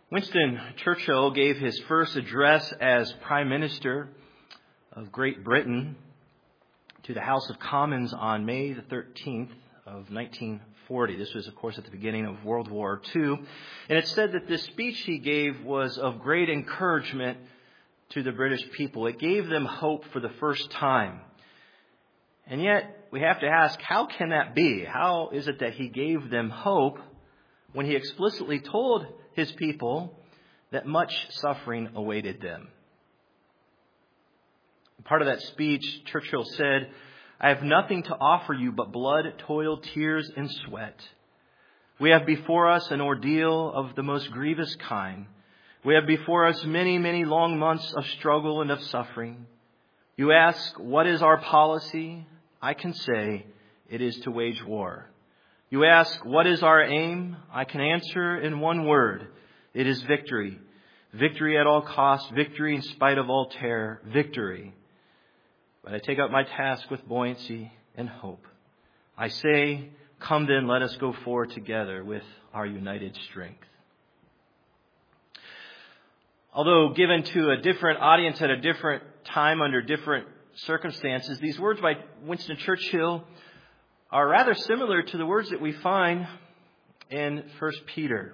Winston Churchill gave his first address as Prime Minister of Great Britain to the House of Commons on May the 13th of 1940. This was, of course, at the beginning of World War II. And it said that this speech he gave was of great encouragement to the British people. It gave them hope for the first time. And yet, we have to ask, how can that be? How is it that he gave them hope when he explicitly told his people that much suffering awaited them? Part of that speech, Churchill said, "I have nothing to offer you but blood, toil, tears, and sweat. We have before us an ordeal of the most grievous kind. We have before us many, many long months of struggle and of suffering. You ask, what is our policy? I can say, it is to wage war. You ask, what is our aim? I can answer in one word. It is victory. Victory at all costs. Victory in spite of all terror. Victory. But I take up my task with buoyancy and hope. I say, come then, let us go forward together with our united strength." Although given to a different audience at a different time under different circumstances, these words by Winston Churchill are rather similar to the words that we find in 1 Peter.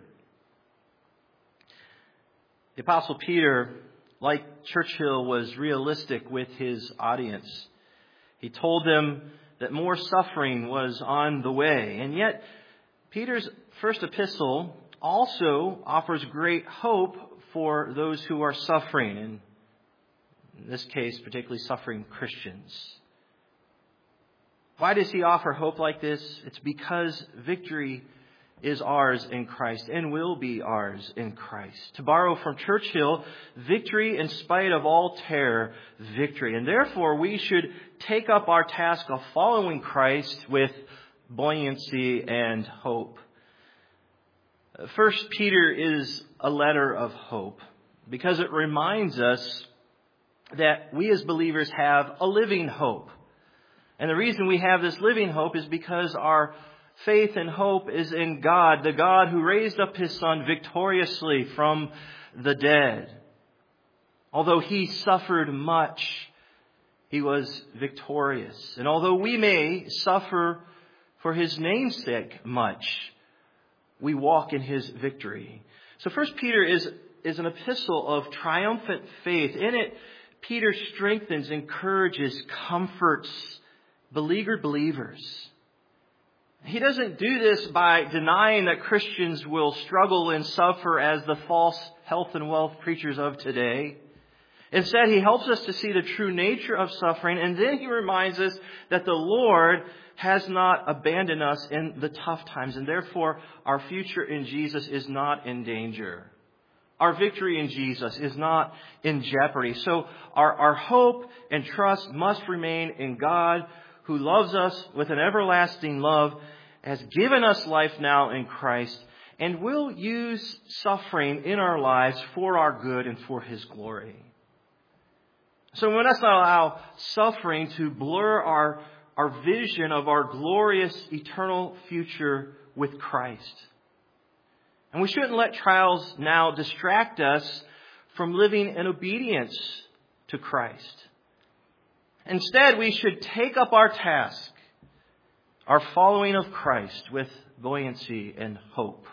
The Apostle Peter, like Churchill, was realistic with his audience. He told them that more suffering was on the way. And yet, Peter's first epistle also offers great hope for those who are suffering, and in this case, particularly suffering Christians. Why does he offer hope like this? It's because victory is ours in Christ and will be ours in Christ. To borrow from Churchill, victory in spite of all terror, victory. And therefore, we should take up our task of following Christ with buoyancy and hope. 1 Peter is a letter of hope because it reminds us that we as believers have a living hope. And the reason we have this living hope is because our faith and hope is in God, the God who raised up His Son victoriously from the dead. Although He suffered much, He was victorious. And although we may suffer for His name's sake much, we walk in His victory. So 1 Peter is an epistle of triumphant faith. In it, Peter strengthens, encourages, comforts beleaguered believers. He doesn't do this by denying that Christians will struggle and suffer as the false health and wealth preachers of today. Instead, he helps us to see the true nature of suffering, and then he reminds us that the Lord has not abandoned us in the tough times, and therefore our future in Jesus is not in danger. Our victory in Jesus is not in jeopardy. So our hope and trust must remain in God, who loves us with an everlasting love, has given us life now in Christ, and will use suffering in our lives for our good and for His glory. So we must not allow suffering to blur our vision of our glorious eternal future with Christ. And we shouldn't let trials now distract us from living in obedience to Christ. Instead, we should take up our task, our following of Christ, with buoyancy and hope.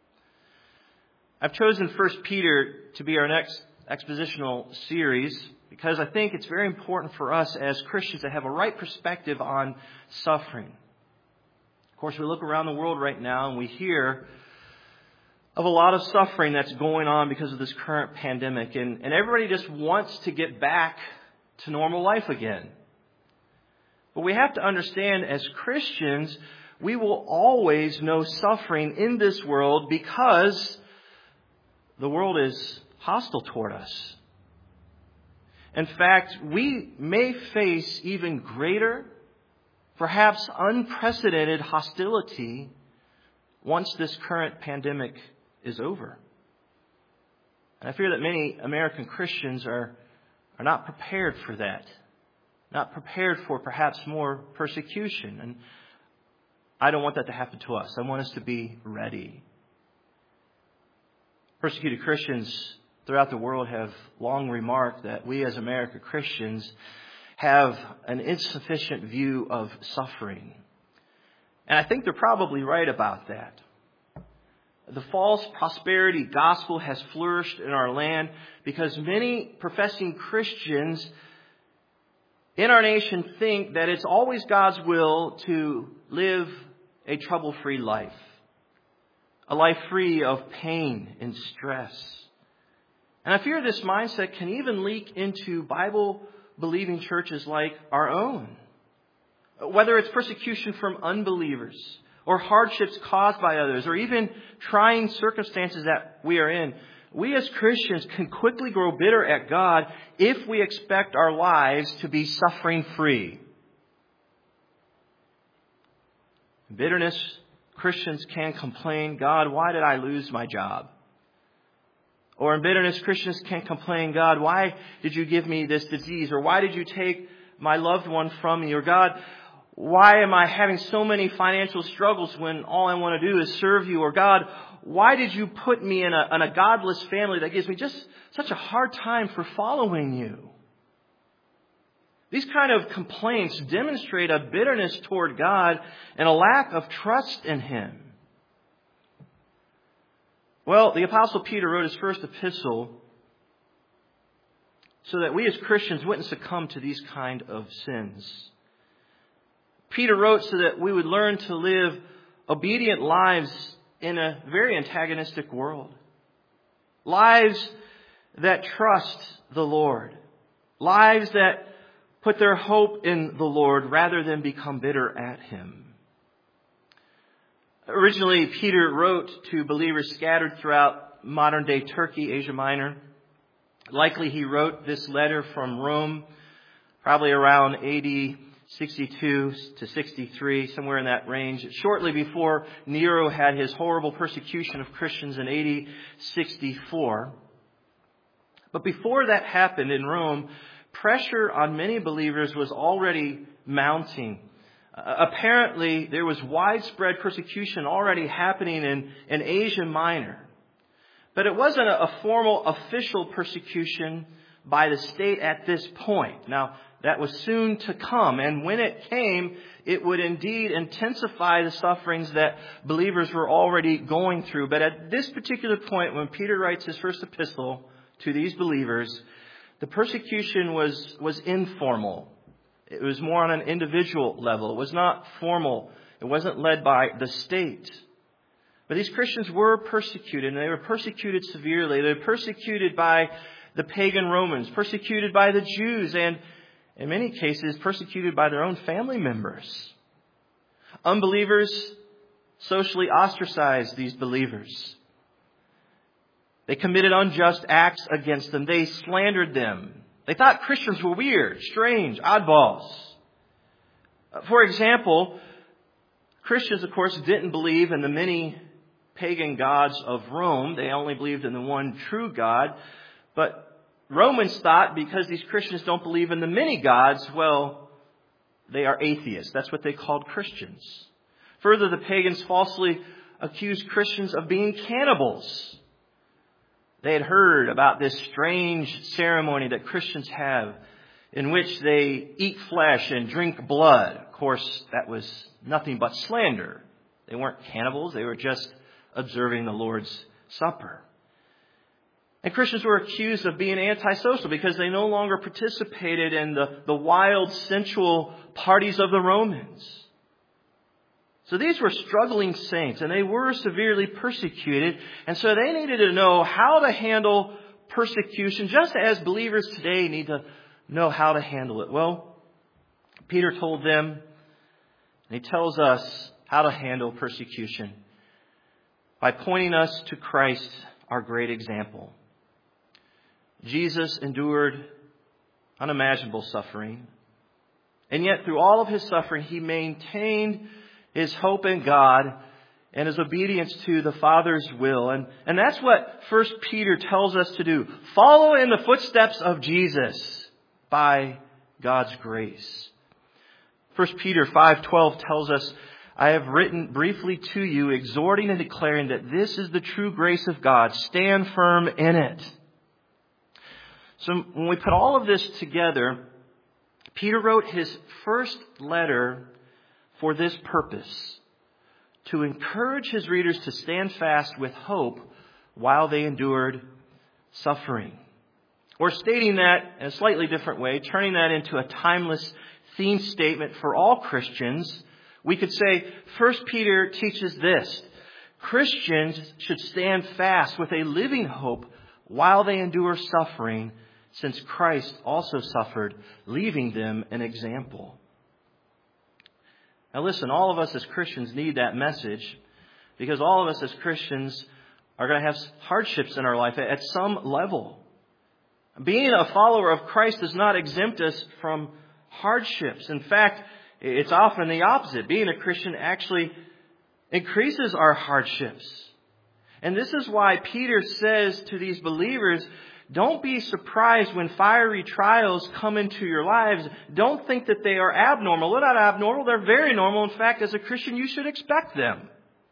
I've chosen 1 Peter to be our next expositional series because I think it's very important for us as Christians to have a right perspective on suffering. Of course, we look around the world right now and we hear of a lot of suffering that's going on because of this current pandemic. And everybody just wants to get back to normal life again. But we have to understand, as Christians, we will always know suffering in this world because the world is hostile toward us. In fact, we may face even greater, perhaps unprecedented hostility once this current pandemic is over. And I fear that many American Christians are not prepared for that. Not prepared for perhaps more persecution. And I don't want that to happen to us. I want us to be ready. Persecuted Christians throughout the world have long remarked that we as American Christians have an insufficient view of suffering. And I think they're probably right about that. The false prosperity gospel has flourished in our land because many professing Christians in our nation think that it's always God's will to live a trouble-free life, a life free of pain and stress. And I fear this mindset can even leak into Bible-believing churches like our own. Whether it's persecution from unbelievers, or hardships caused by others, or even trying circumstances that we are in, we as Christians can quickly grow bitter at God if we expect our lives to be suffering-free. In bitterness, Christians can complain, God, why did I lose my job? Or in bitterness, Christians can complain, God, why did you give me this disease? Or why did you take my loved one from me? Or God, why am I having so many financial struggles when all I want to do is serve you? Or God, why did you put me in a godless family that gives me just such a hard time for following you? These kind of complaints demonstrate a bitterness toward God and a lack of trust in Him. Well, the Apostle Peter wrote his first epistle so that we as Christians wouldn't succumb to these kind of sins. Peter wrote so that we would learn to live obedient lives in a very antagonistic world. Lives that trust the Lord. Lives that put their hope in the Lord rather than become bitter at Him. Originally, Peter wrote to believers scattered throughout modern-day Turkey, Asia Minor. Likely he wrote this letter from Rome, probably around AD 62 to 63, somewhere in that range, shortly before Nero had his horrible persecution of Christians in AD 64. But before that happened in Rome, pressure on many believers was already mounting. Apparently, there was widespread persecution already happening in Asia Minor. But it wasn't a formal official persecution by the state at this point. Now, that was soon to come. And when it came, it would indeed intensify the sufferings that believers were already going through. But at this particular point, when Peter writes his first epistle to these believers, the persecution was informal. It was more on an individual level. It was not formal. It wasn't led by the state. But these Christians were persecuted, and they were persecuted severely. They were persecuted by the pagan Romans, persecuted by the Jews, and in many cases, persecuted by their own family members. Unbelievers socially ostracized these believers. They committed unjust acts against them. They slandered them. They thought Christians were weird, strange, oddballs. For example, Christians, of course, didn't believe in the many pagan gods of Rome. They only believed in the one true God. But Romans thought because these Christians don't believe in the many gods, well, they are atheists. That's what they called Christians. Further, the pagans falsely accused Christians of being cannibals. They had heard about this strange ceremony that Christians have in which they eat flesh and drink blood. Of course, that was nothing but slander. They weren't cannibals. They were just observing the Lord's Supper. And Christians were accused of being antisocial because they no longer participated in the wild, sensual parties of the Romans. So these were struggling saints, and they were severely persecuted. And so they needed to know how to handle persecution, just as believers today need to know how to handle it. Well, Peter told them, and he tells us how to handle persecution by pointing us to Christ, our great example. Jesus endured unimaginable suffering, and yet through all of His suffering, He maintained His hope in God and His obedience to the Father's will. And that's what 1 Peter tells us to do. Follow in the footsteps of Jesus by God's grace. 1 Peter 5:12 tells us, I have written briefly to you, exhorting and declaring that this is the true grace of God. Stand firm in it. So when we put all of this together, Peter wrote his first letter for this purpose, to encourage his readers to stand fast with hope while they endured suffering. Or stating that in a slightly different way, turning that into a timeless theme statement for all Christians, we could say 1 Peter teaches this: Christians should stand fast with a living hope while they endure suffering, since Christ also suffered, leaving them an example. Now listen, all of us as Christians need that message, because all of us as Christians are going to have hardships in our life at some level. Being a follower of Christ does not exempt us from hardships. In fact, it's often the opposite. Being a Christian actually increases our hardships. And this is why Peter says to these believers, don't be surprised when fiery trials come into your lives. Don't think that they are abnormal. They're not abnormal. They're very normal. In fact, as a Christian, you should expect them.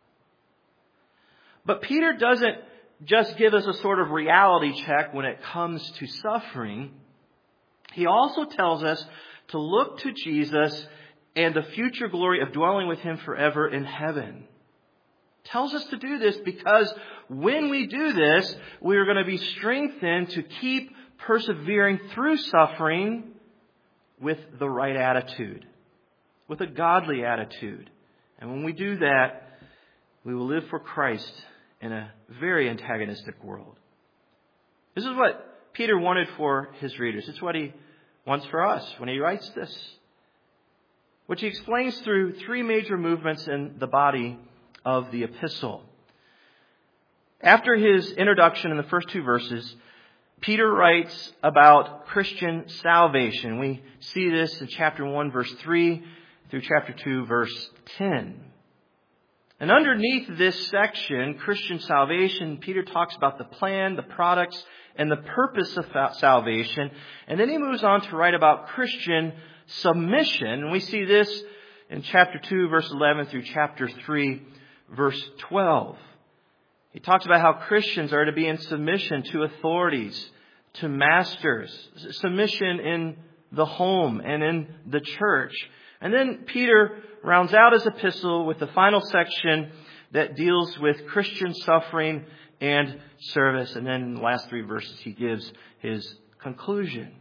But Peter doesn't just give us a sort of reality check when it comes to suffering. He also tells us to look to Jesus and the future glory of dwelling with Him forever in heaven. Tells us to do this because when we do this, we are going to be strengthened to keep persevering through suffering with the right attitude, with a godly attitude. And when we do that, we will live for Christ in a very antagonistic world. This is what Peter wanted for his readers. It's what he wants for us when he writes this, which he explains through three major movements in the body of the epistle. After his introduction in the first two verses, Peter writes about Christian salvation. We see this in chapter 1, verse 3 through chapter 2, verse 10. And underneath this section, Christian salvation, Peter talks about the plan, the products, and the purpose of salvation. And then he moves on to write about Christian submission. And we see this in chapter 2, verse 11 through chapter 3, verse 12. He talks about how Christians are to be in submission to authorities, to masters, submission in the home and in the church. And then Peter rounds out his epistle with the final section that deals with Christian suffering and service. And then in the last three verses, he gives his conclusion.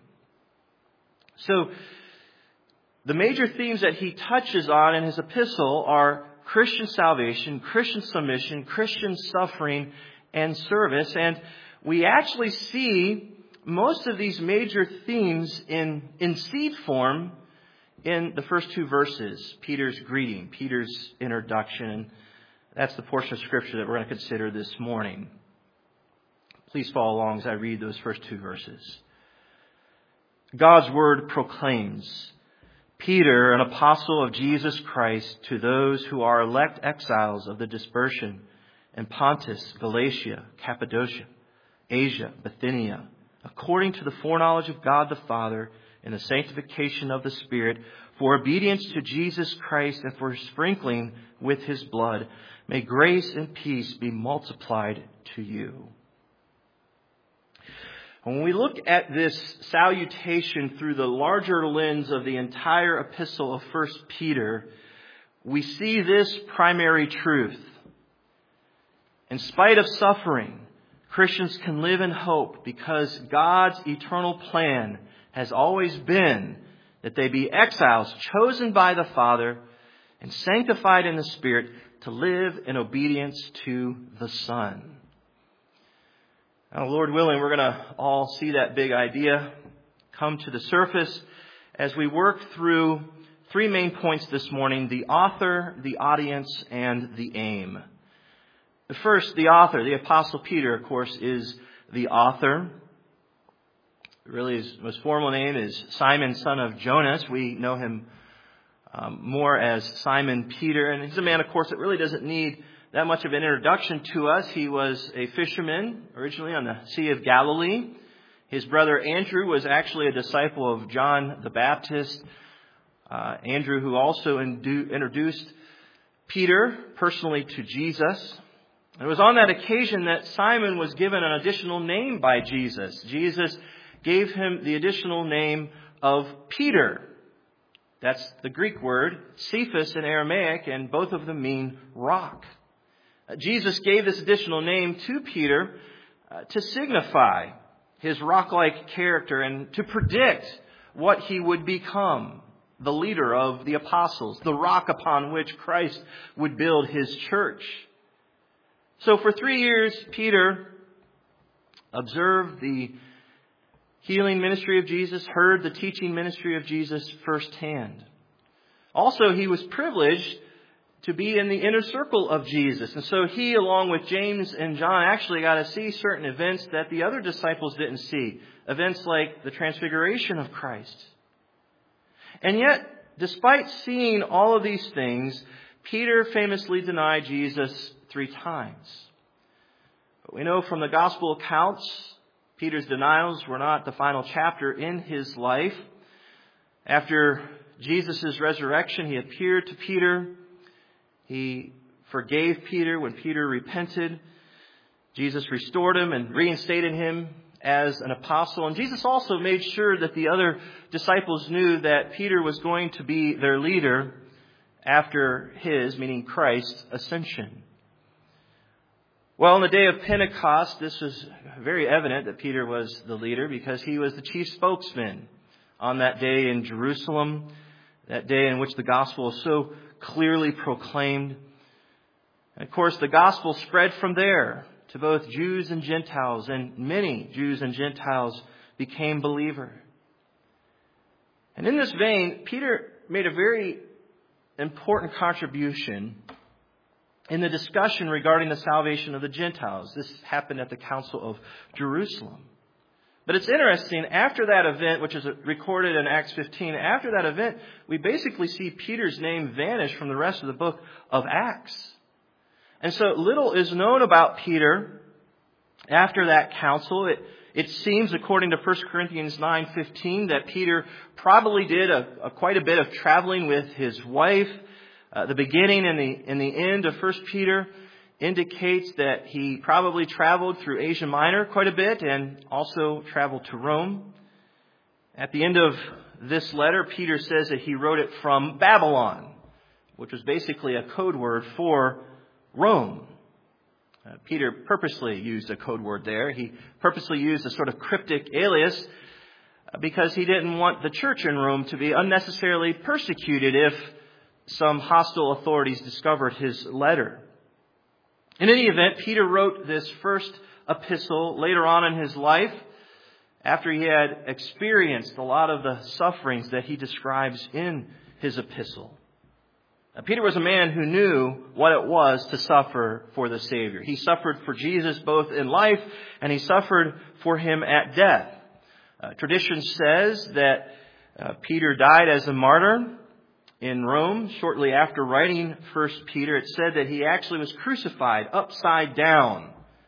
So the major themes that he touches on in his epistle are Christian salvation, Christian submission, Christian suffering, and service. And we actually see most of these major themes in seed form in the first two verses, Peter's greeting, Peter's introduction. That's the portion of Scripture that we're going to consider this morning. Please follow along as I read those first two verses. God's Word proclaims, Peter, an apostle of Jesus Christ, to those who are elect exiles of the dispersion in Pontus, Galatia, Cappadocia, Asia, Bithynia, according to the foreknowledge of God the Father, and the sanctification of the Spirit, for obedience to Jesus Christ and for sprinkling with His blood. May grace and peace be multiplied to you. When we look at this salutation through the larger lens of the entire epistle of 1 Peter, we see this primary truth. In spite of suffering, Christians can live in hope because God's eternal plan has always been that they be exiles chosen by the Father and sanctified in the Spirit to live in obedience to the Son. Now, Lord willing, we're going to all see that big idea come to the surface as we work through three main points this morning: the author, the audience, and the aim. First, the author. The Apostle Peter, of course, is the author. Really, his most formal name is Simon, son of Jonas. We know him more as Simon Peter. And he's a man, of course, that really doesn't need that much of an introduction to us. He was a fisherman originally on the Sea of Galilee. His brother Andrew was actually a disciple of John the Baptist. Andrew, who also introduced Peter personally to Jesus. It was on that occasion that Simon was given an additional name by Jesus. Jesus gave him the additional name of Peter. That's the Greek word, Cephas in Aramaic, and both of them mean rock. Jesus gave this additional name to Peter to signify his rock-like character and to predict what he would become, the leader of the apostles, the rock upon which Christ would build his church. So for 3 years, Peter observed the healing ministry of Jesus, heard the teaching ministry of Jesus firsthand. Also, he was privileged to be in the inner circle of Jesus. And so he, along with James and John, actually got to see certain events that the other disciples didn't see. Events like the transfiguration of Christ. And yet, despite seeing all of these things, Peter famously denied Jesus 3 times. But we know from the gospel accounts, Peter's denials were not the final chapter in his life. After Jesus' resurrection, he appeared to Peter. He forgave Peter when Peter repented. Jesus restored him and reinstated him as an apostle. And Jesus also made sure that the other disciples knew that Peter was going to be their leader after his, meaning Christ's, ascension. Well, on the day of Pentecost, this was very evident that Peter was the leader because he was the chief spokesman on that day in Jerusalem, that day in which the gospel is so clearly proclaimed. And of course, the gospel spread from there to both Jews and Gentiles, and many Jews and Gentiles became believers. And in this vein, Peter made a very important contribution in the discussion regarding the salvation of the Gentiles. This happened at the Council of Jerusalem. But it's interesting, after that event, which is recorded in Acts 15, after that event, we basically see Peter's name vanish from the rest of the book of Acts. And so little is known about Peter after that council. It seems, according to 1 Corinthians 9:15, that Peter probably did quite a bit of traveling with his wife. The beginning and the end of 1 Peter indicates that he probably traveled through Asia Minor quite a bit and also traveled to Rome. At the end of this letter, Peter says that he wrote it from Babylon, which was basically a code word for Rome. Peter purposely used a code word there. He purposely used a sort of cryptic alias because he didn't want the church in Rome to be unnecessarily persecuted if some hostile authorities discovered his letter. In any event, Peter wrote this first epistle later on in his life after he had experienced a lot of the sufferings that he describes in his epistle. Peter was a man who knew what it was to suffer for the Savior. He suffered for Jesus both in life and he suffered for him at death. Tradition says that Peter died as a martyr in Rome shortly after writing 1 Peter. It said that he actually was crucified upside down.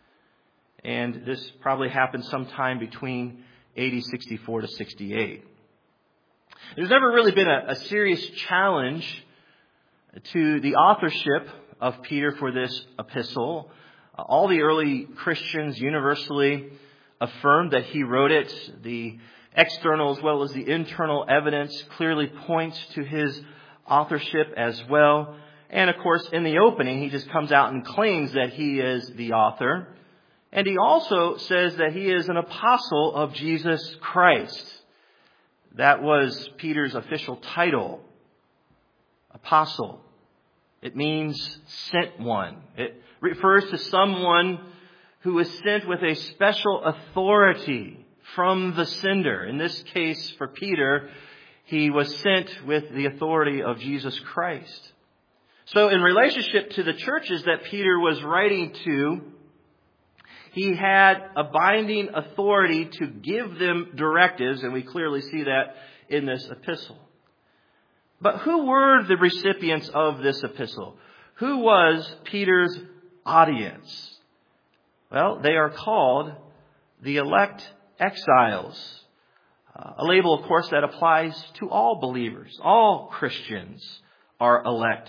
And this probably happened sometime between AD 64 to 68. There's never really been a serious challenge to the authorship of Peter for this epistle. All the early Christians universally affirmed that he wrote it. The external as well as the internal evidence clearly points to his authorship as well. And of course, in the opening, he just comes out and claims that he is the author. And he also says that he is an apostle of Jesus Christ. That was Peter's official title. Apostle. It means sent one. It refers to someone who is sent with a special authority from the sender. In this case, for Peter, he was sent with the authority of Jesus Christ. So in relationship to the churches that Peter was writing to, he had a binding authority to give them directives, and we clearly see that in this epistle. But who were the recipients of this epistle? Who was Peter's audience? Well, they are called the elect exiles. A label, of course, that applies to all believers. All Christians are elect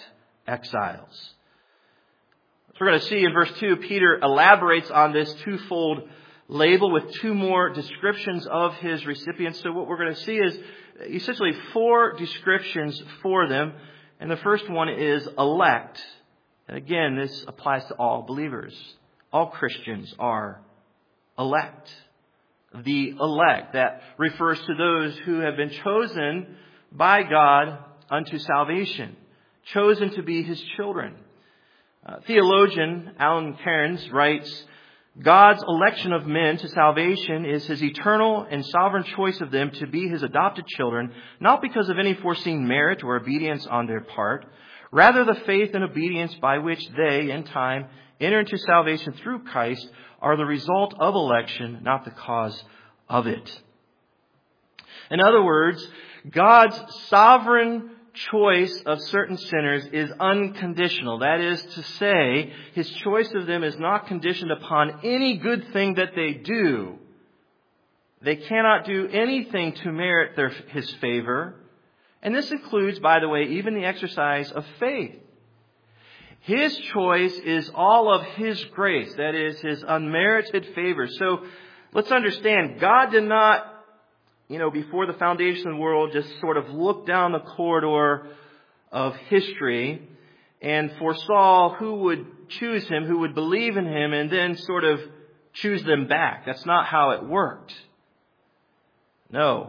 exiles. So we're going to see in verse 2, Peter elaborates on this twofold label with two more descriptions of his recipients. So what we're going to see is essentially four descriptions for them. And the first one is elect. And again, this applies to all believers. All Christians are elect. The elect, that refers to those who have been chosen by God unto salvation, chosen to be His children. Theologian Alan Cairns writes, God's election of men to salvation is His eternal and sovereign choice of them to be His adopted children, not because of any foreseen merit or obedience on their part. Rather, the faith and obedience by which they, in time, enter into salvation through Christ are the result of election, not the cause of it. In other words, God's sovereign choice of certain sinners is unconditional. That is to say, His choice of them is not conditioned upon any good thing that they do. They cannot do anything to merit His favor. And this includes, by the way, even the exercise of faith. His choice is all of His grace. That is, His unmerited favor. So let's understand, God did not, before the foundation of the world, just sort of look down the corridor of history and foresaw who would choose Him, who would believe in Him, and then sort of choose them back. That's not how it worked. No.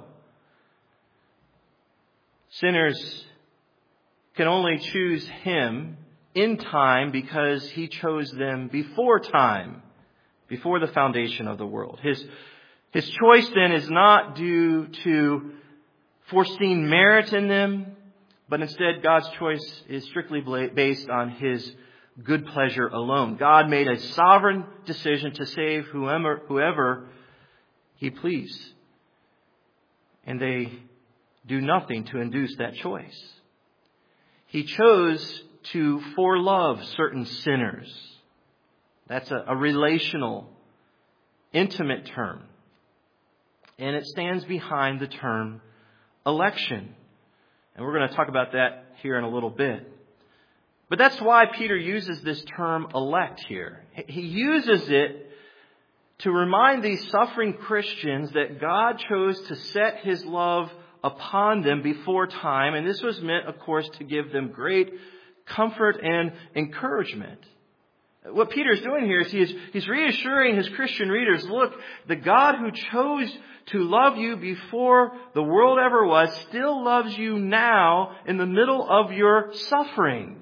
Sinners can only choose Him in time because He chose them before time, before the foundation of the world. His choice then is not due to foreseen merit in them, but instead God's choice is strictly based on His good pleasure alone. God made a sovereign decision to save whoever He pleased. And they do nothing to induce that choice. He chose to forelove certain sinners. That's a relational, intimate term. And it stands behind the term election. And we're going to talk about that here in a little bit. But that's why Peter uses this term elect here. He uses it to remind these suffering Christians that God chose to set His love upon them before time. And this was meant, of course, to give them great comfort and encouragement. What Peter's doing here is he's reassuring his Christian readers, look, the God who chose to love you before the world ever was still loves you now in the middle of your suffering.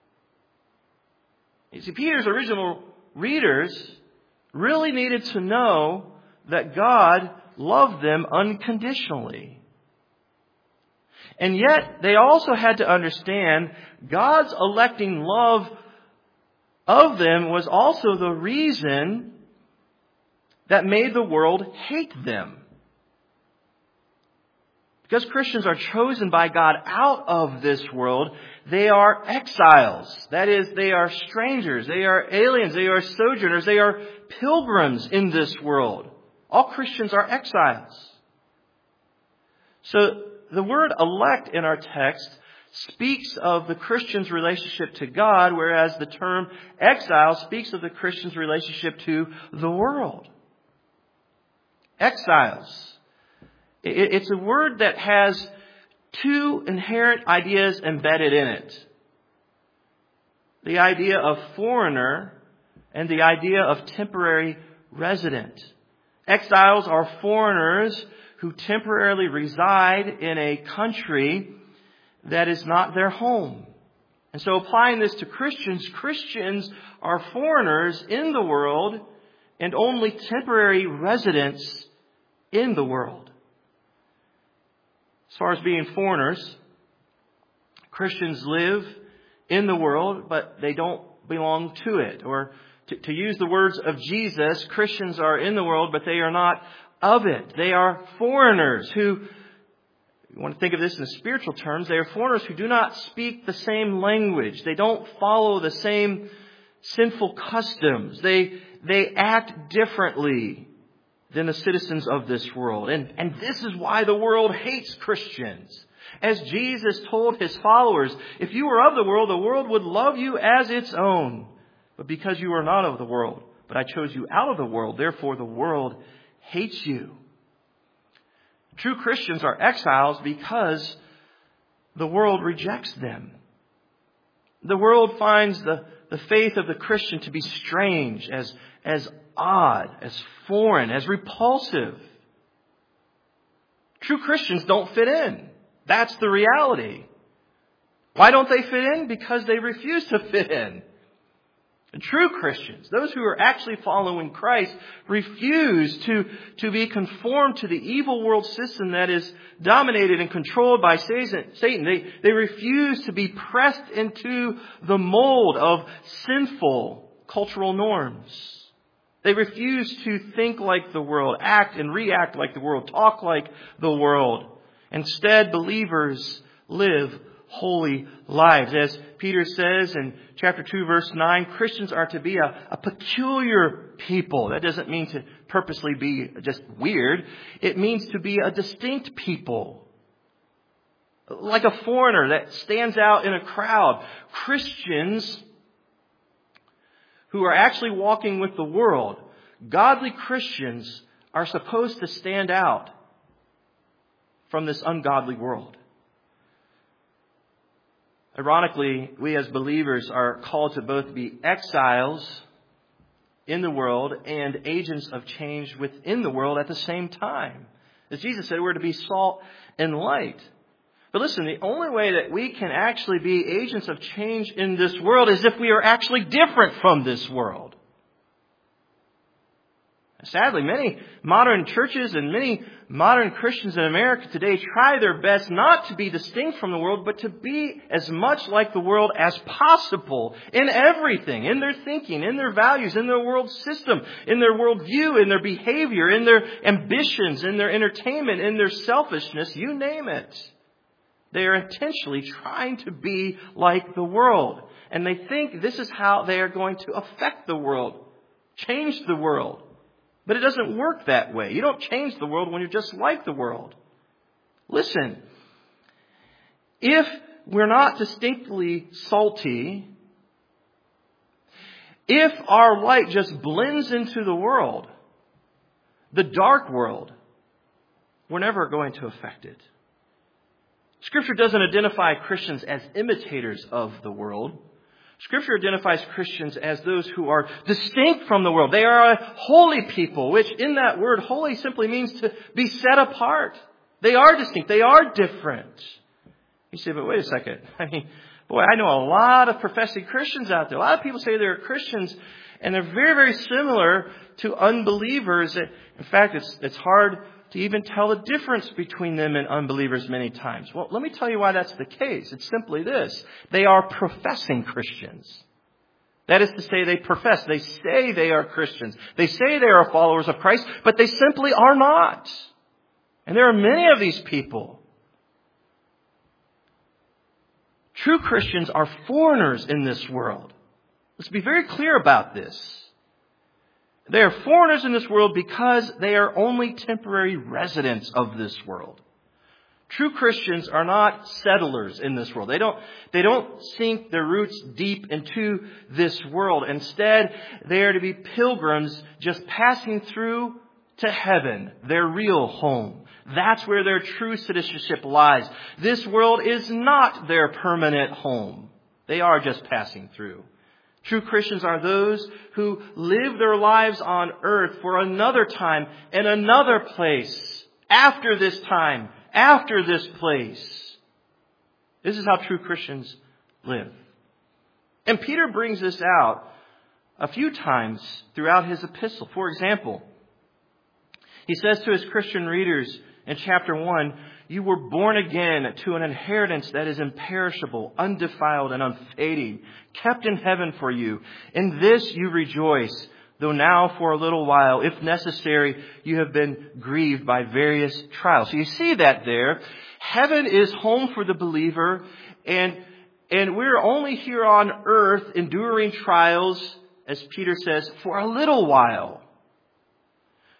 You see, Peter's original readers really needed to know that God loved them unconditionally. And yet, they also had to understand God's electing love of them was also the reason that made the world hate them. Because Christians are chosen by God out of this world, they are exiles. That is, they are strangers, they are aliens, they are sojourners, they are pilgrims in this world. All Christians are exiles. So the word elect in our text speaks of the Christian's relationship to God, whereas the term exile speaks of the Christian's relationship to the world. Exiles. It's a word that has two inherent ideas embedded in it. The idea of foreigner and the idea of temporary resident. Exiles are foreigners who temporarily reside in a country that is not their home. And so applying this to Christians, Christians are foreigners in the world and only temporary residents in the world. As far as being foreigners, Christians live in the world, but they don't belong to it. Or to use the words of Jesus, Christians are in the world, but they are not of it. They are foreigners who, you want to think of this in spiritual terms, they are foreigners who do not speak the same language. They don't follow the same sinful customs. They act differently than the citizens of this world. And this is why the world hates Christians. As Jesus told his followers, if you were of the world would love you as its own. But because you are not of the world, but I chose you out of the world, therefore the world hates you. True Christians are exiles because the world rejects them. The world finds the faith of the Christian to be strange, as odd, as foreign, as repulsive. True Christians don't fit in. That's the reality. Why don't they fit in? Because they refuse to fit in. And true Christians, those who are actually following Christ, refuse to be conformed to the evil world system that is dominated and controlled by Satan. They refuse to be pressed into the mold of sinful cultural norms. They refuse to think like the world, act and react like the world, talk like the world. Instead, believers live holy lives. As Peter says in chapter 2, verse 9, Christians are to be a peculiar people. That doesn't mean to purposely be just weird. It means to be a distinct people. Like a foreigner that stands out in a crowd. Christians who are actually walking with the world, godly Christians, are supposed to stand out from this ungodly world. Ironically, we as believers are called to both be exiles in the world and agents of change within the world at the same time. As Jesus said, we're to be salt and light. But listen, the only way that we can actually be agents of change in this world is if we are actually different from this world. Sadly, many modern churches and many modern Christians in America today try their best not to be distinct from the world, but to be as much like the world as possible in everything, in their thinking, in their values, in their world system, in their worldview, in their behavior, in their ambitions, in their entertainment, in their selfishness, you name it. They are intentionally trying to be like the world. And they think this is how they are going to affect the world, change the world. But it doesn't work that way. You don't change the world when you're just like the world. Listen, if we're not distinctly salty, if our light just blends into the world, the dark world, we're never going to affect it. Scripture doesn't identify Christians as imitators of the world. Scripture identifies Christians as those who are distinct from the world. They are a holy people, which in that word, holy simply means to be set apart. They are distinct. They are different. You say, but wait a second. I know a lot of professing Christians out there. A lot of people say they're Christians, and they're very, very similar to unbelievers. In fact, it's hard to even tell the difference between them and unbelievers many times. Well, let me tell you why that's the case. It's simply this. They are professing Christians. That is to say, they profess. They say they are Christians. They say they are followers of Christ, but they simply are not. And there are many of these people. True Christians are foreigners in this world. Let's be very clear about this. They are foreigners in this world because they are only temporary residents of this world. True Christians are not settlers in this world. They don't sink their roots deep into this world. Instead, they are to be pilgrims just passing through to heaven, their real home. That's where their true citizenship lies. This world is not their permanent home. They are just passing through. True Christians are those who live their lives on earth for another time and another place, after this time, after this place. This is how true Christians live. And Peter brings this out a few times throughout his epistle. For example, he says to his Christian readers in chapter 1, you were born again to an inheritance that is imperishable, undefiled, and unfading, kept in heaven for you. In this you rejoice, though now for a little while, if necessary, you have been grieved by various trials. So you see that there. Heaven is home for the believer, and we're only here on earth enduring trials, as Peter says, for a little while.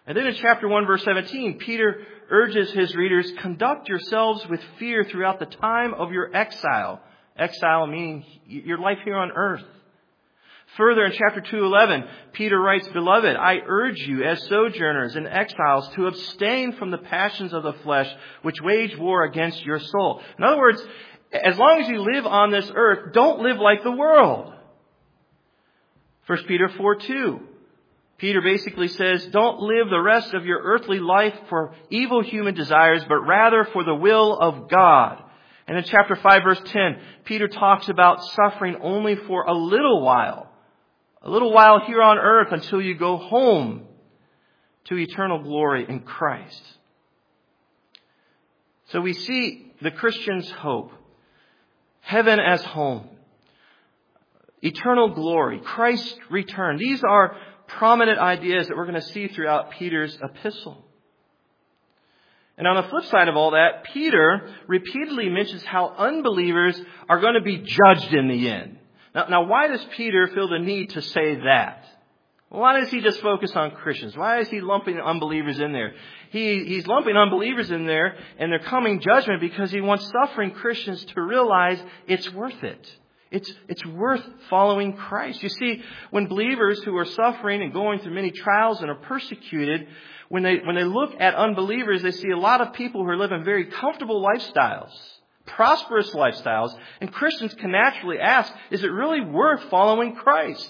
And then in chapter 1, verse 17, Peter urges his readers, conduct yourselves with fear throughout the time of your exile. Exile meaning your life here on earth. Further, in chapter 2:11, Peter writes, Beloved, I urge you as sojourners and exiles to abstain from the passions of the flesh, which wage war against your soul. In other words, as long as you live on this earth, don't live like the world. 1 Peter 4:2. Peter basically says, don't live the rest of your earthly life for evil human desires, but rather for the will of God. And in chapter 5, verse 10, Peter talks about suffering only for a little while here on earth until you go home to eternal glory in Christ. So we see the Christian's hope, heaven as home, eternal glory, Christ's return. These are prominent ideas that we're going to see throughout Peter's epistle. And on the flip side of all that, Peter repeatedly mentions how unbelievers are going to be judged in the end. Now, why does Peter feel the need to say that? Why does he just focus on Christians? Why is he lumping unbelievers in there? He's lumping unbelievers in there and their coming judgment because he wants suffering Christians to realize it's worth it. It's worth following Christ. You see, when believers who are suffering and going through many trials and are persecuted, when they look at unbelievers, they see a lot of people who are living very comfortable lifestyles, prosperous lifestyles, and Christians can naturally ask, is it really worth following Christ?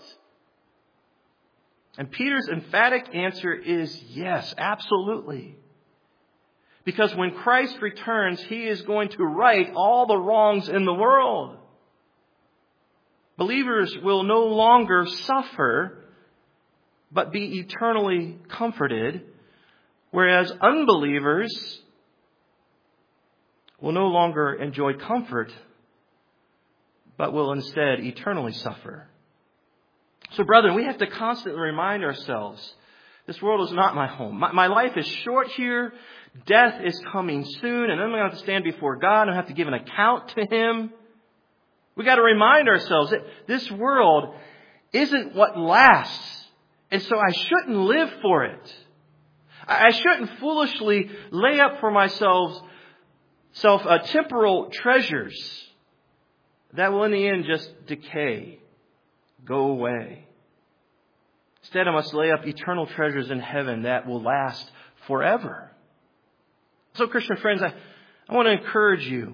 And Peter's emphatic answer is yes, absolutely. Because when Christ returns, He is going to right all the wrongs in the world. Believers will no longer suffer, but be eternally comforted, whereas unbelievers will no longer enjoy comfort, but will instead eternally suffer. So, brethren, we have to constantly remind ourselves, this world is not my home. My life is short here. Death is coming soon, and then I'm going to have to stand before God and have to give an account to Him. We got to remind ourselves that this world isn't what lasts, and so I shouldn't live for it. I shouldn't foolishly lay up for myself temporal treasures that will in the end just decay, go away. Instead, I must lay up eternal treasures in heaven that will last forever. So, Christian friends, I want to encourage you.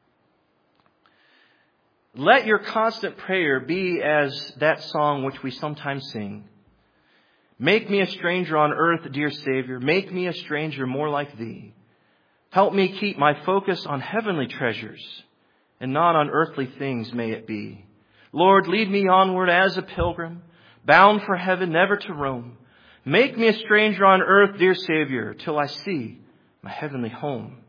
Let your constant prayer be as that song which we sometimes sing. Make me a stranger on earth, dear Savior. Make me a stranger more like Thee. Help me keep my focus on heavenly treasures and not on earthly things may it be. Lord, lead me onward as a pilgrim, bound for heaven, never to roam. Make me a stranger on earth, dear Savior, till I see my heavenly home.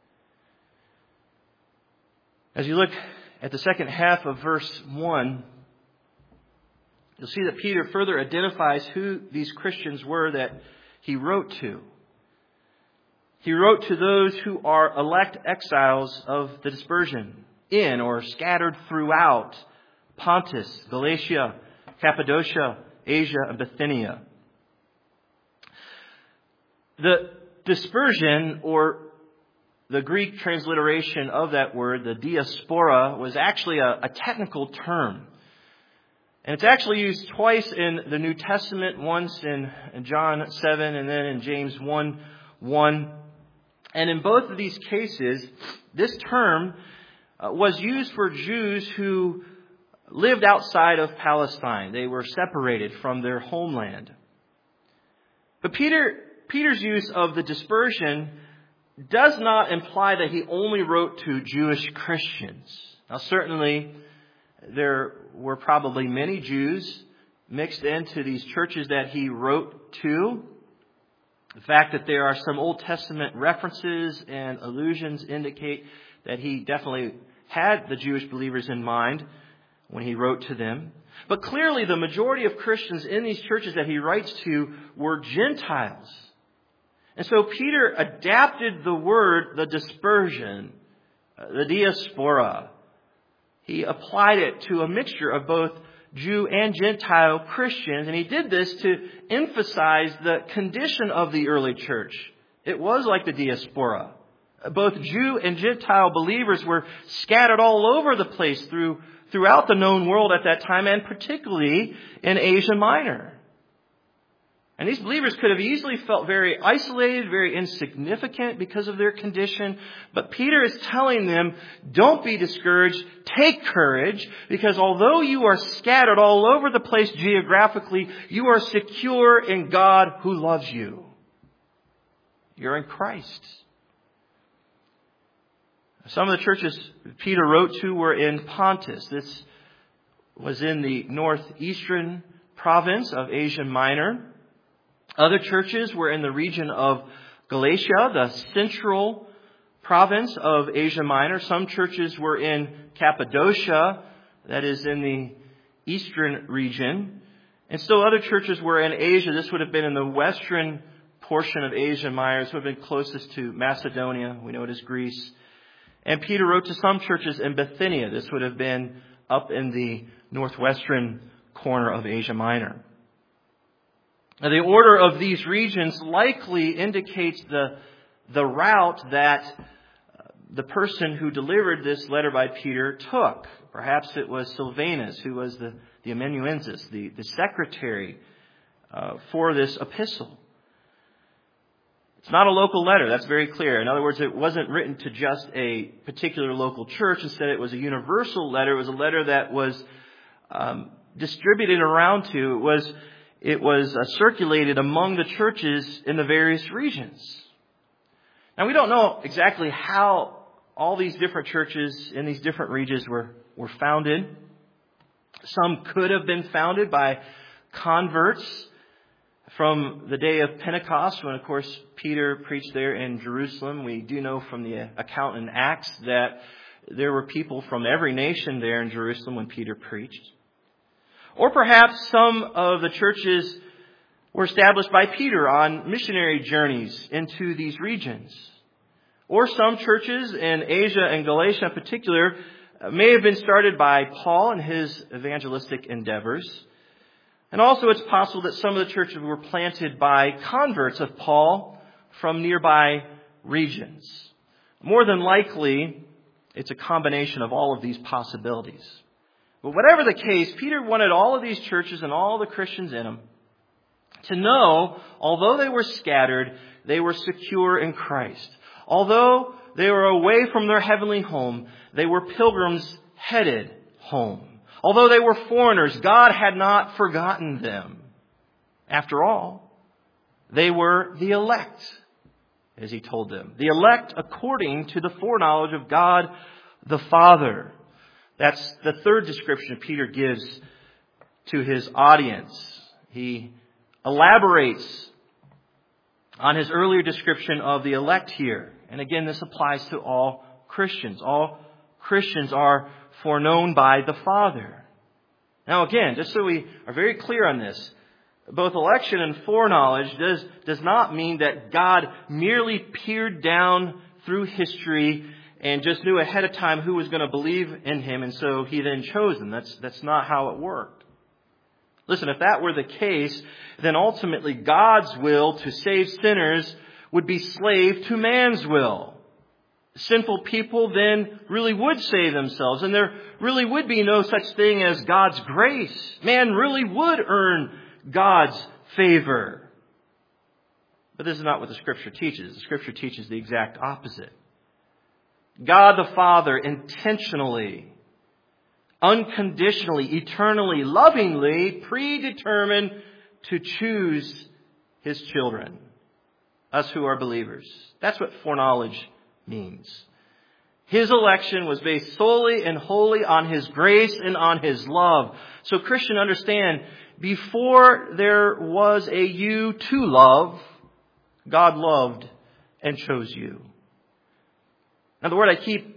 As you look at the second half of verse 1, you'll see that Peter further identifies who these Christians were that he wrote to. He wrote to those who are elect exiles of the dispersion in or scattered throughout Pontus, Galatia, Cappadocia, Asia, and Bithynia. The dispersion, or the Greek transliteration of that word, the diaspora, was actually a technical term. And it's actually used twice in the New Testament, once in John 7 and then in James 1:1. And in both of these cases, this term was used for Jews who lived outside of Palestine. They were separated from their homeland. But Peter's use of the dispersion does not imply that he only wrote to Jewish Christians. Now, certainly, there were probably many Jews mixed into these churches that he wrote to. The fact that there are some Old Testament references and allusions indicate that he definitely had the Jewish believers in mind when he wrote to them. But clearly, the majority of Christians in these churches that he writes to were Gentiles. And so Peter adapted the word, the dispersion, the diaspora. He applied it to a mixture of both Jew and Gentile Christians, and he did this to emphasize the condition of the early church. It was like the diaspora. Both Jew and Gentile believers were scattered all over the place throughout the known world at that time, and particularly in Asia Minor. And these believers could have easily felt very isolated, very insignificant because of their condition. But Peter is telling them, don't be discouraged, take courage, because although you are scattered all over the place geographically, you are secure in God who loves you. You're in Christ. Some of the churches Peter wrote to were in Pontus. This was in the northeastern province of Asia Minor. Other churches were in the region of Galatia, the central province of Asia Minor. Some churches were in Cappadocia, that is in the eastern region. And still other churches were in Asia. This would have been in the western portion of Asia Minor. This would have been closest to Macedonia. We know it as Greece. And Peter wrote to some churches in Bithynia. This would have been up in the northwestern corner of Asia Minor. Now, the order of these regions likely indicates the route that the person who delivered this letter by Peter took. Perhaps it was Silvanus, who was the amanuensis, the secretary for this epistle. It's not a local letter, that's very clear. In other words, it wasn't written to just a particular local church. Instead, it was a universal letter. It was a letter that was distributed around to. It was circulated among the churches in the various regions. Now, we don't know exactly how all these different churches in these different regions were founded. Some could have been founded by converts from the day of Pentecost, when, of course, Peter preached there in Jerusalem. We do know from the account in Acts that there were people from every nation there in Jerusalem when Peter preached. Or perhaps some of the churches were established by Peter on missionary journeys into these regions. Or some churches in Asia and Galatia in particular may have been started by Paul and his evangelistic endeavors. And also it's possible that some of the churches were planted by converts of Paul from nearby regions. More than likely, it's a combination of all of these possibilities. But whatever the case, Peter wanted all of these churches and all the Christians in them to know, although they were scattered, they were secure in Christ. Although they were away from their heavenly home, they were pilgrims headed home. Although they were foreigners, God had not forgotten them. After all, they were the elect, as he told them. The elect according to the foreknowledge of God the Father. That's the third description Peter gives to his audience. He elaborates on his earlier description of the elect here. And again, this applies to all Christians. All Christians are foreknown by the Father. Now again, just so we are very clear on this, both election and foreknowledge does not mean that God merely peered down through history and just knew ahead of time who was going to believe in him, and so he then chose them. That's not how it worked. Listen, if that were the case, then ultimately God's will to save sinners would be slave to man's will. Sinful people then really would save themselves, and there really would be no such thing as God's grace. Man really would earn God's favor. But this is not what the Scripture teaches. The Scripture teaches the exact opposite. God the Father intentionally, unconditionally, eternally, lovingly predetermined to choose His children, us who are believers. That's what foreknowledge means. His election was based solely and wholly on His grace and on His love. So Christian, understand, before there was a you to love, God loved and chose you. Now the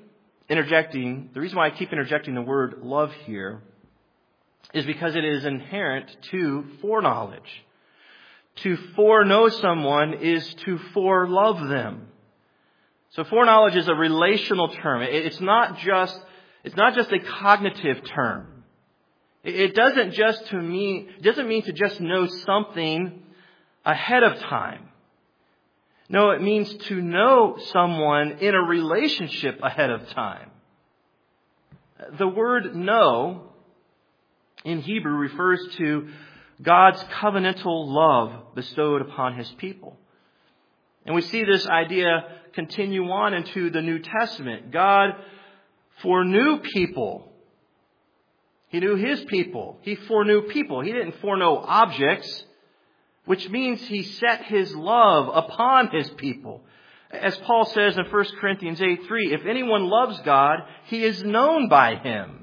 reason why I keep interjecting the word love here is because it is inherent to foreknowledge. To foreknow someone is to forelove them. So foreknowledge is a relational term. It's not just a cognitive term. It doesn't mean to just know something ahead of time. No, it means to know someone in a relationship ahead of time. The word know in Hebrew refers to God's covenantal love bestowed upon His people. And we see this idea continue on into the New Testament. God foreknew people. He knew His people. He foreknew people. He didn't foreknow objects, which means He set His love upon His people. As Paul says in 1 Corinthians 8:3, if anyone loves God, he is known by Him.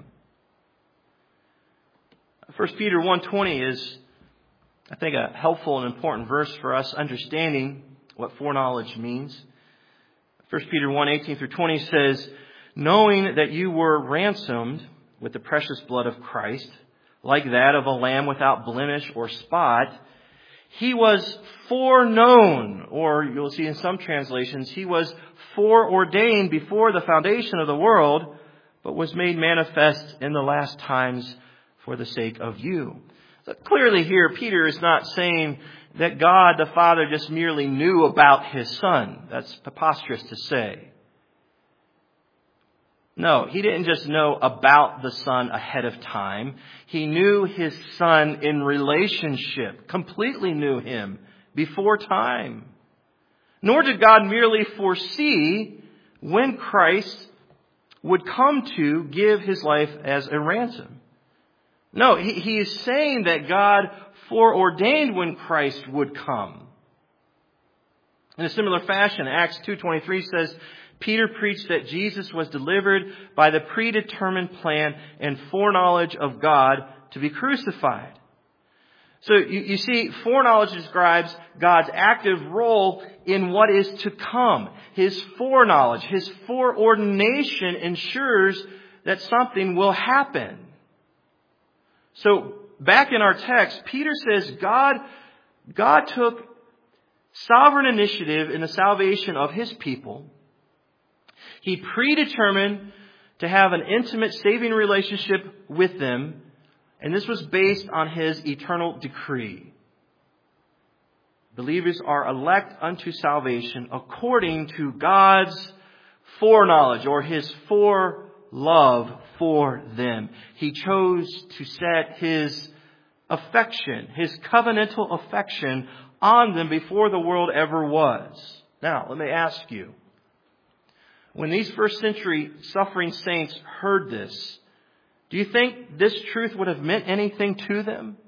1 Peter 1:20 is, I think, a helpful and important verse for us understanding what foreknowledge means. 1 Peter 1:18-20 says, knowing that you were ransomed with the precious blood of Christ, like that of a lamb without blemish or spot, He was foreknown, or you'll see in some translations, He was foreordained before the foundation of the world, but was made manifest in the last times for the sake of you. So clearly here, Peter is not saying that God the Father just merely knew about His Son. That's preposterous to say. No, He didn't just know about the Son ahead of time. He knew His Son in relationship, completely knew Him before time. Nor did God merely foresee when Christ would come to give His life as a ransom. No, He is saying that God foreordained when Christ would come. In a similar fashion, Acts 2:23 says, Peter preached that Jesus was delivered by the predetermined plan and foreknowledge of God to be crucified. So you see, foreknowledge describes God's active role in what is to come. His foreknowledge, His foreordination ensures that something will happen. So back in our text, Peter says God took sovereign initiative in the salvation of His people. He predetermined to have an intimate saving relationship with them, and this was based on His eternal decree. Believers are elect unto salvation according to God's foreknowledge or His forelove for them. He chose to set His affection, His covenantal affection on them before the world ever was. Now, let me ask you, when these first century suffering saints heard this, do you think this truth would have meant anything to them?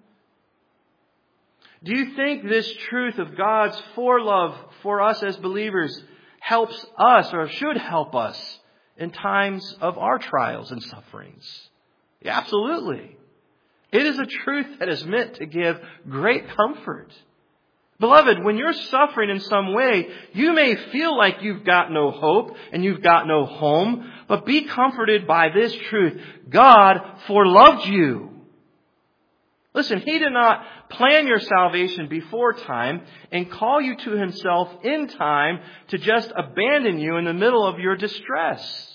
Do you think this truth of God's forelove for us as believers helps us or should help us in times of our trials and sufferings? Yeah, absolutely. It is a truth that is meant to give great comfort. Beloved, when you're suffering in some way, you may feel like you've got no hope and you've got no home, but be comforted by this truth. God foreloved you. Listen, He did not plan your salvation before time and call you to Himself in time to just abandon you in the middle of your distress.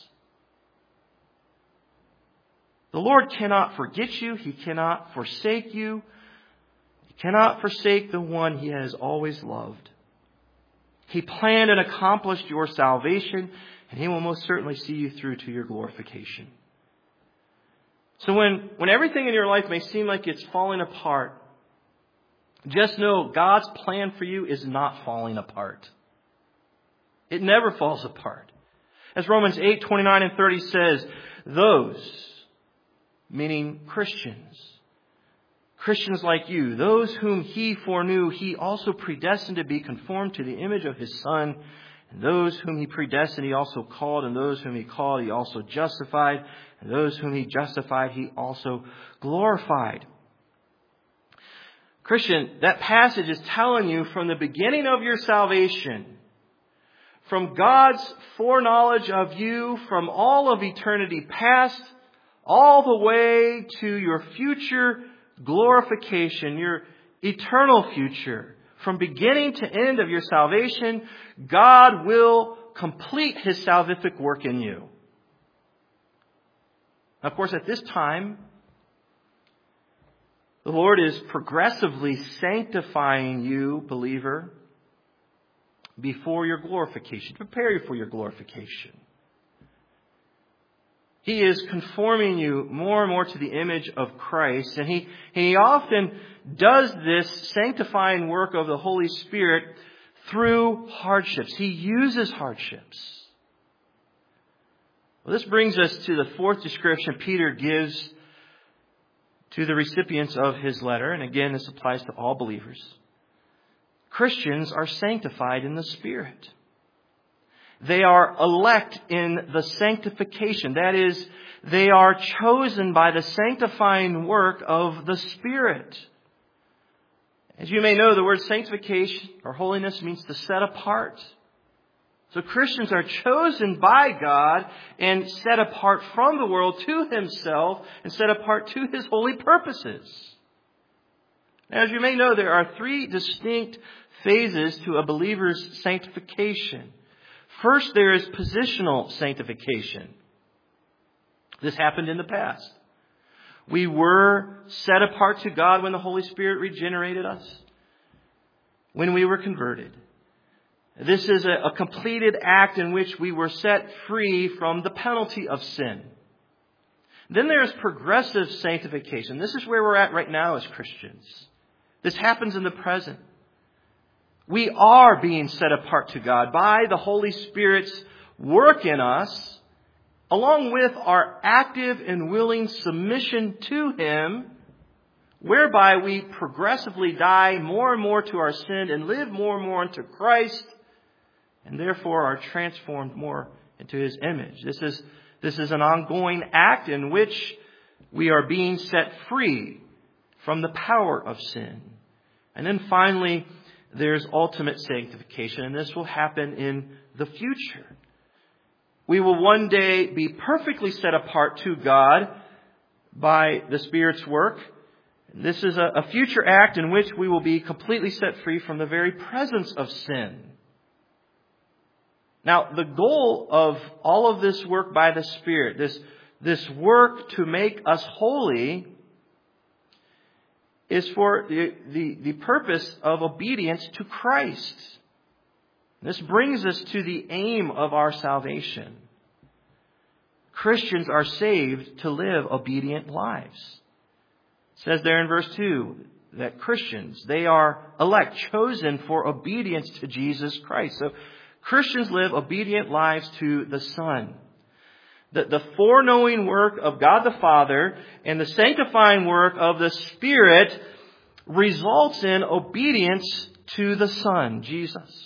The Lord cannot forget you. He cannot forsake you. Cannot forsake the one He has always loved. He planned and accomplished your salvation, and He will most certainly see you through to your glorification. So when everything in your life may seem like it's falling apart, just know God's plan for you is not falling apart. It never falls apart. As Romans 8:29 and 30 says, those, meaning Christians like you, those whom He foreknew, He also predestined to be conformed to the image of His Son. And those whom He predestined, He also called. And those whom He called, He also justified. And those whom He justified, He also glorified. Christian, that passage is telling you from the beginning of your salvation, from God's foreknowledge of you, from all of eternity past, all the way to your future glorification, your eternal future, from beginning to end of your salvation, God will complete His salvific work in you. Of course, at this time, The Lord is progressively sanctifying you, believer, before your glorification, to prepare you for your glorification. He is conforming you more and more to the image of Christ, and He often does this sanctifying work of the Holy Spirit through hardships. He uses hardships. Well, this brings us to the fourth description Peter gives to the recipients of his letter. And again, this applies to all believers. Christians are sanctified in the Spirit. They are elect in the sanctification. That is, they are chosen by the sanctifying work of the Spirit. As you may know, the word sanctification or holiness means to set apart. So Christians are chosen by God and set apart from the world to Himself and set apart to His holy purposes. Now, as you may know, there are three distinct phases to a believer's sanctification. First, there is positional sanctification. This happened in the past. We were set apart to God when the Holy Spirit regenerated us, when we were converted. This is a completed act in which we were set free from the penalty of sin. Then there is progressive sanctification. This is where we're at right now as Christians. This happens in the present. We are being set apart to God by the Holy Spirit's work in us, along with our active and willing submission to Him, whereby we progressively die more and more to our sin and live more and more into Christ, and therefore are transformed more into His image. This is an ongoing act in which we are being set free from the power of sin. And then finally, there's ultimate sanctification, and this will happen in the future. We will one day be perfectly set apart to God by the Spirit's work. This is a future act in which we will be completely set free from the very presence of sin. Now, the goal of all of this work by the Spirit, this work to make us holy, is for the purpose of obedience to Christ. This brings us to the aim of our salvation. Christians are saved to live obedient lives. It says there in verse 2 that Christians, they are elect, chosen for obedience to Jesus Christ. So Christians live obedient lives to the Son. The foreknowing work of God the Father and the sanctifying work of the Spirit results in obedience to the Son, Jesus.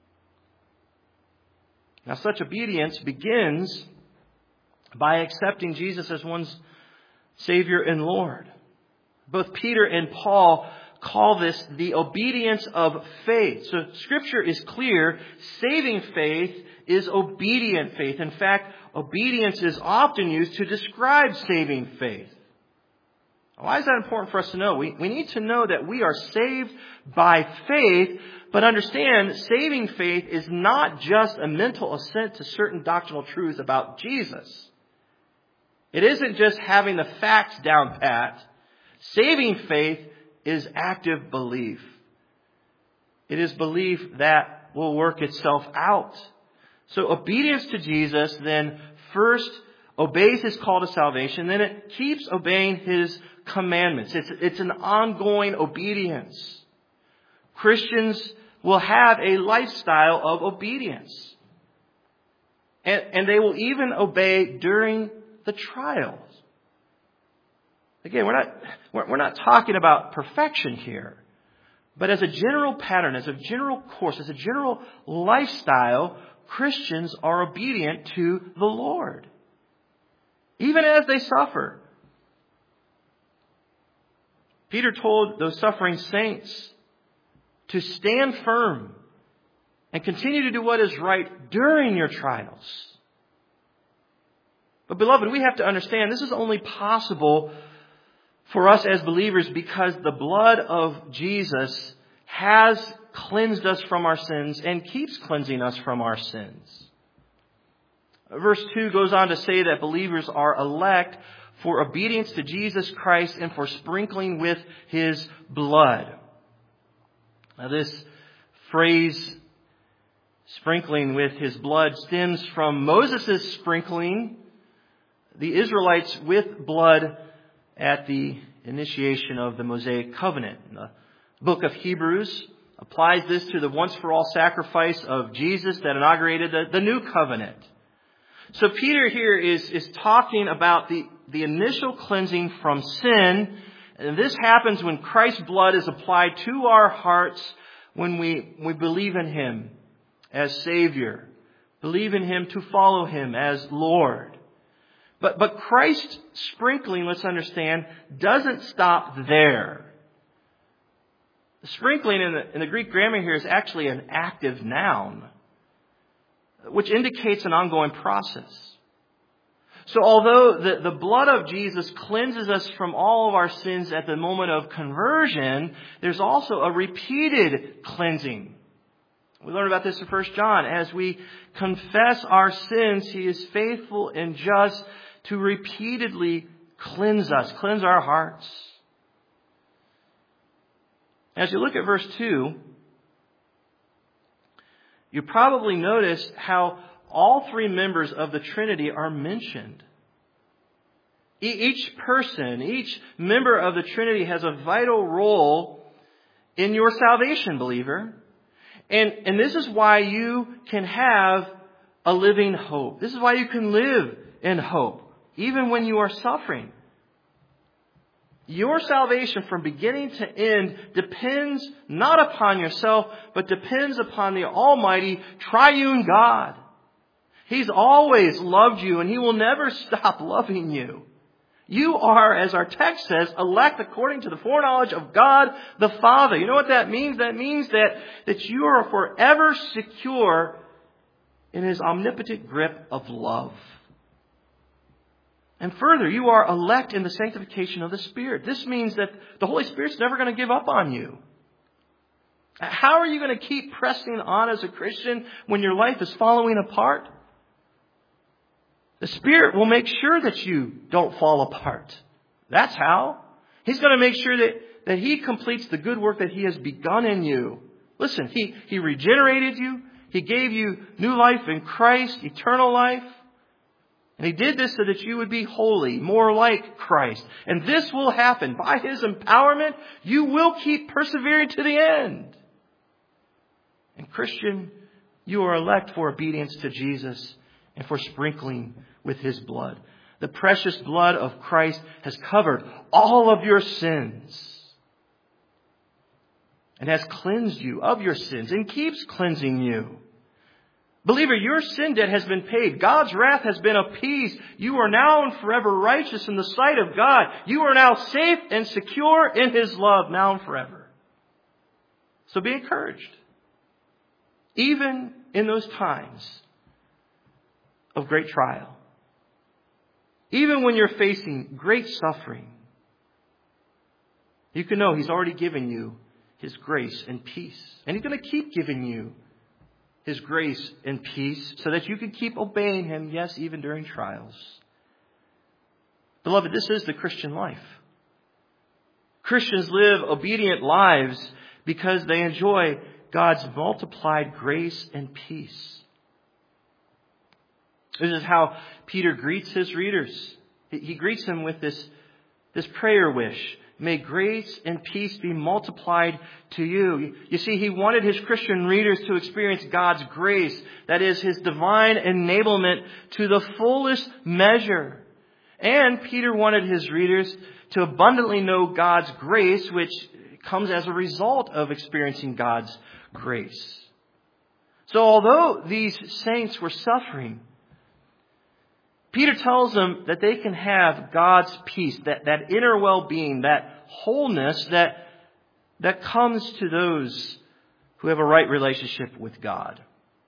Now, such obedience begins by accepting Jesus as one's Savior and Lord. Both Peter and Paul call this the obedience of faith. So Scripture is clear. Saving faith is obedient faith. In fact, obedience is often used to describe saving faith. Why is that important for us to know? We need to know that we are saved by faith, but understand saving faith is not just a mental assent to certain doctrinal truths about Jesus. It isn't just having the facts down pat. Saving faith is active belief. It is belief that will work itself out. So obedience to Jesus then first obeys His call to salvation, then it keeps obeying His commandments. It's an ongoing obedience. Christians will have a lifestyle of obedience. And they will even obey during the trials. Again, we're not talking about perfection here. But as a general pattern, as a general course, as a general lifestyle, Christians are obedient to the Lord. Even as they suffer. Peter told those suffering saints to stand firm and continue to do what is right during your trials. But beloved, we have to understand this is only possible for us as believers because the blood of Jesus has cleansed us from our sins and keeps cleansing us from our sins. Verse 2 goes on to say that believers are elect for obedience to Jesus Christ and for sprinkling with His blood. Now this phrase, sprinkling with His blood, stems from Moses' sprinkling the Israelites with blood at the initiation of the Mosaic covenant. The book of Hebrews applies this to the once-for-all sacrifice of Jesus that inaugurated the new covenant. So Peter here is talking about the initial cleansing from sin. And this happens when Christ's blood is applied to our hearts when we believe in Him as Savior. Believe in Him to follow Him as Lord. But Christ's sprinkling, let's understand, doesn't stop there. The sprinkling in the Greek grammar here is actually an active noun, which indicates an ongoing process. So although the blood of Jesus cleanses us from all of our sins at the moment of conversion, there's also a repeated cleansing. We learn about this in 1 John. As we confess our sins, He is faithful and just to repeatedly cleanse us, cleanse our hearts. As you look at verse 2, you probably noticed how all three members of the Trinity are mentioned. Each person, each member of the Trinity has a vital role in your salvation, believer. And this is why you can have a living hope. This is why you can live in hope, even when you are suffering. Your salvation from beginning to end depends not upon yourself, but depends upon the Almighty Triune God. He's always loved you, and He will never stop loving you. You are, as our text says, elect according to the foreknowledge of God the Father. You know what that means? That means that you are forever secure in His omnipotent grip of love. And further, you are elect in the sanctification of the Spirit. This means that the Holy Spirit's never going to give up on you. How are you going to keep pressing on as a Christian when your life is falling apart? The Spirit will make sure that you don't fall apart. That's how. He's going to make sure that He completes the good work that He has begun in you. Listen, He regenerated you. He gave you new life in Christ, eternal life. And He did this so that you would be holy, more like Christ. And this will happen by His empowerment. You will keep persevering to the end. And Christian, you are elect for obedience to Jesus and for sprinkling with His blood. The precious blood of Christ has covered all of your sins and has cleansed you of your sins and keeps cleansing you. Believer, your sin debt has been paid. God's wrath has been appeased. You are now and forever righteous in the sight of God. You are now safe and secure in His love, now and forever. So be encouraged. Even in those times of great trial. Even when you're facing great suffering, you can know He's already given you His grace and peace. And He's going to keep giving you His grace and peace so that you can keep obeying Him, yes, even during trials. Beloved, this is the Christian life. Christians live obedient lives because they enjoy God's multiplied grace and peace. This is how Peter greets his readers. He greets them with this prayer wish. May grace and peace be multiplied to you. You see, he wanted his Christian readers to experience God's grace. That is, His divine enablement to the fullest measure. And Peter wanted his readers to abundantly know God's grace, which comes as a result of experiencing God's grace. So although these saints were suffering, Peter tells them that they can have God's peace, that inner well-being, that wholeness that comes to those who have a right relationship with God.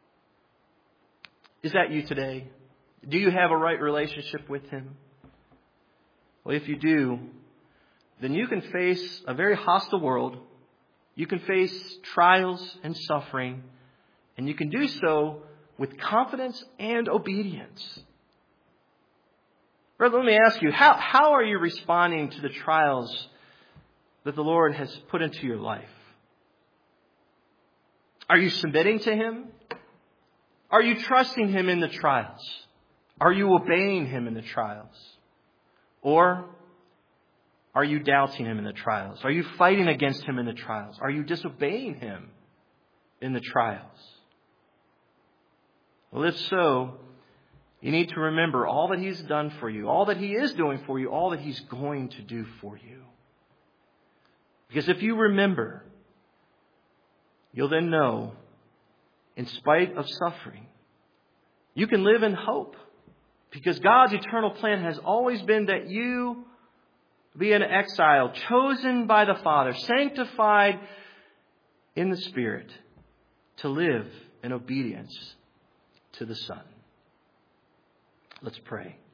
Is that you today? Do you have a right relationship with Him? Well, if you do, then you can face a very hostile world. You can face trials and suffering, and you can do so with confidence and obedience. Brother, let me ask you, how are you responding to the trials that the Lord has put into your life? Are you submitting to Him? Are you trusting Him in the trials? Are you obeying Him in the trials? Or are you doubting Him in the trials? Are you fighting against Him in the trials? Are you disobeying Him in the trials? Well, if so, you need to remember all that He's done for you, all that He is doing for you, all that He's going to do for you. Because if you remember, you'll then know, in spite of suffering, you can live in hope. Because God's eternal plan has always been that you be an exile, chosen by the Father, sanctified in the Spirit, to live in obedience to the Son. Let's pray.